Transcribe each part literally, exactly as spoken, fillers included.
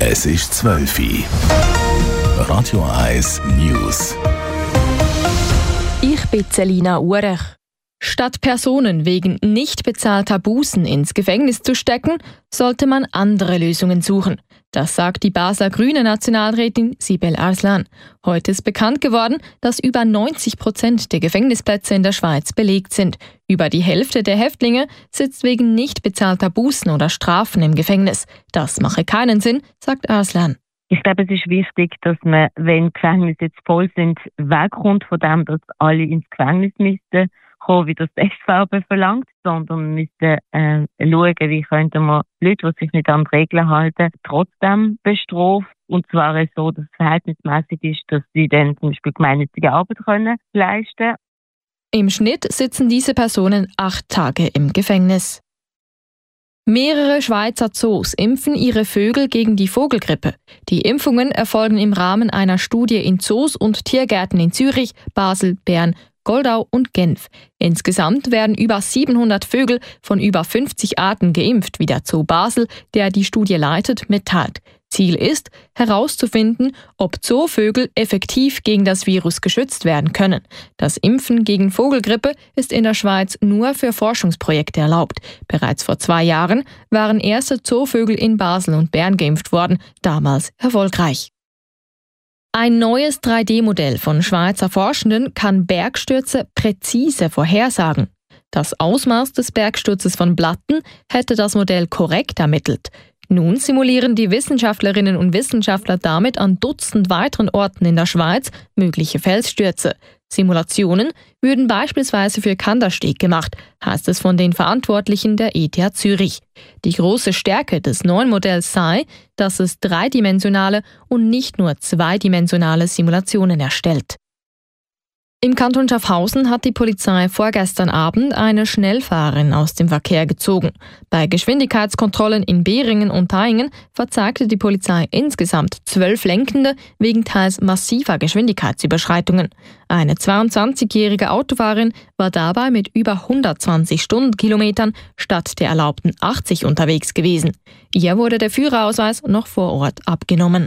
Es ist zwölf Uhr. Radio eins News. Ich bin Selina Urech. Statt Personen wegen nicht bezahlter Bußen ins Gefängnis zu stecken, sollte man andere Lösungen suchen. Das sagt die Basler Grüne Nationalrätin Sibel Arslan. Heute ist bekannt geworden, dass über neunzig Prozent der Gefängnisplätze in der Schweiz belegt sind. Über die Hälfte der Häftlinge sitzt wegen nicht bezahlter Bußen oder Strafen im Gefängnis. Das mache keinen Sinn, sagt Arslan. Ich glaube, es ist wichtig, dass man, wenn die Gefängnisse jetzt voll sind, wegkommt von dem, dass alle ins Gefängnis müssten kommen, wie das die S V B verlangt, sondern müssten äh, schauen, wie könnte man Leute, die sich nicht an die Regeln halten, trotzdem bestrafen. Und zwar so, dass es verhältnismäßig ist, dass sie dann zum Beispiel gemeinnützige Arbeit können leisten. Im Schnitt sitzen diese Personen acht Tage im Gefängnis. Mehrere Schweizer Zoos impfen ihre Vögel gegen die Vogelgrippe. Die Impfungen erfolgen im Rahmen einer Studie in Zoos und Tiergärten in Zürich, Basel, Bern, Goldau und Genf. Insgesamt werden über siebenhundert Vögel von über fünfzig Arten geimpft, wie der Zoo Basel, der die Studie leitet, mitteilt. Ziel ist, herauszufinden, ob Zoovögel effektiv gegen das Virus geschützt werden können. Das Impfen gegen Vogelgrippe ist in der Schweiz nur für Forschungsprojekte erlaubt. Bereits vor zwei Jahren waren erste Zoovögel in Basel und Bern geimpft worden, damals erfolgreich. Ein neues drei D Modell von Schweizer Forschenden kann Bergstürze präzise vorhersagen. Das Ausmaß des Bergsturzes von Blatten hätte das Modell korrekt ermittelt. Nun simulieren die Wissenschaftlerinnen und Wissenschaftler damit an Dutzend weiteren Orten in der Schweiz mögliche Felsstürze. Simulationen würden beispielsweise für Kandersteg gemacht, heißt es von den Verantwortlichen der E T H Zürich. Die große Stärke des neuen Modells sei, dass es dreidimensionale und nicht nur zweidimensionale Simulationen erstellt. Im Kanton Schaffhausen hat die Polizei vorgestern Abend eine Schnellfahrerin aus dem Verkehr gezogen. Bei Geschwindigkeitskontrollen in Behringen und Thaingen verzeigte die Polizei insgesamt zwölf Lenkende wegen teils massiver Geschwindigkeitsüberschreitungen. Eine zweiundzwanzigjährige Autofahrerin war dabei mit über hundertzwanzig Stundenkilometern statt der erlaubten achtzig unterwegs gewesen. Ihr wurde der Führerausweis noch vor Ort abgenommen.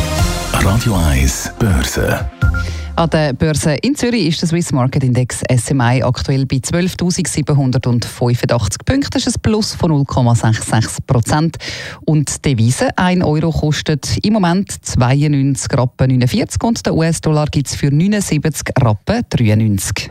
Radio eins Börse. An der Börse in Zürich ist der Swiss Market Index S M I aktuell bei zwölftausendsiebenhundertfünfundachtzig Punkten. Das ist ein Plus von null Komma sechsundsechzig Prozent. Und die Devise, ein Euro kostet im Moment zweiundneunzig Rappen neunundvierzig und der U S-Dollar gibt es für neunundsiebzig Rappen dreiundneunzig.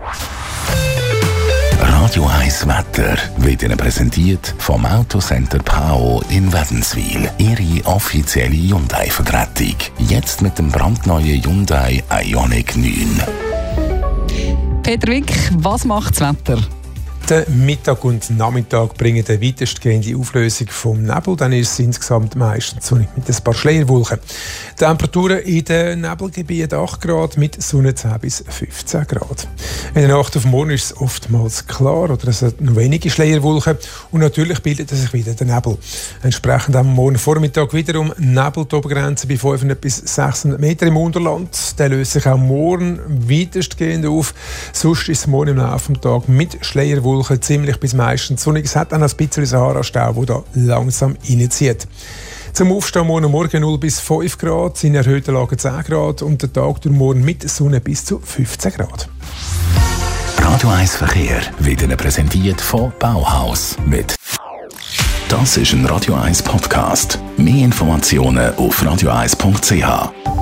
Radio eins Wetter wird Ihnen präsentiert vom Autocenter Pao in Wädenswil. Ihre offizielle Hyundai-Vertretung. Jetzt mit dem brandneuen Hyundai Ioniq neun. Peter Wick, was macht das Wetter? Der Mittag und Nachmittag bringen eine weitestgehende Auflösung vom Nebel. Dann ist es insgesamt meistens sonnig mit ein paar Schleierwolken. Temperaturen in den Nebelgebieten acht Grad, mit Sonne zehn bis fünfzehn Grad. In der Nacht auf morgen ist es oftmals klar oder es hat noch wenige Schleierwolken und natürlich bildet sich wieder der Nebel. Entsprechend am morgen Vormittag wiederum Nebel, die Obergrenze bei fünfhundert bis sechshundert Meter im Unterland. Der löst sich auch morgen weitestgehend auf. Sonst ist es morgen im Laufe des Tages mit Schleierwolken ziemlich bis meistens sonnig. Es hat dann ein bisschen Sahara-Stau, der da langsam reinzieht. Zum Aufstehen morgen Morgen null bis fünf Grad, in erhöhten Lagen zehn Grad und der Tag durch morgen mit Sonne bis zu fünfzehn Grad. Radio eins Verkehr wird Ihnen präsentiert von Bauhaus mit. Das ist ein Radio eins Podcast. Mehr Informationen auf radio eins punkt c h.